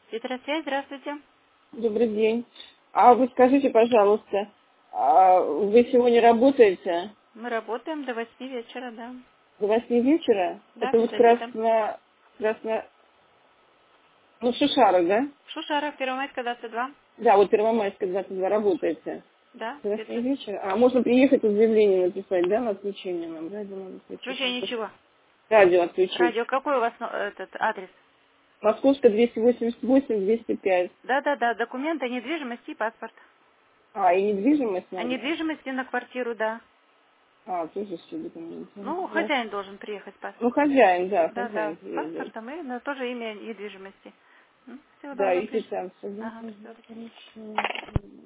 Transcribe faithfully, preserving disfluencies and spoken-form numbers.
Петросвязь, здравствуйте. Добрый день. А вы скажите, пожалуйста, а вы сегодня работаете Мы работаем до восьми вечера, да. до восьми вечера? Да, Это без вот обеда. красно... красно... Ну, Шишара, да? В Шушарах, Первомайская, двадцать два. Да, вот Первомайская, двадцать два работаете. Да, До восьми Петрос... вечера? А можно приехать, заявление написать, да, на отключение нам? Радио надо отключить. Случай ничего. Радио отключить. Радио, какой у вас ну, этот адрес? Московская, двести восемьдесят восемь, двести пять. Да-да-да, документы о недвижимости и паспорт. А, и недвижимость О надо? недвижимости на квартиру, да. А, тоже все документы. Ну, Да. хозяин должен приехать с Ну, паспортом. хозяин, да, Да-да, хозяин с приедет. паспортом и на тоже имя недвижимости. Всего Да, доброго, и приш... квитанция, да? Ага, Мгм, всё. хорошо.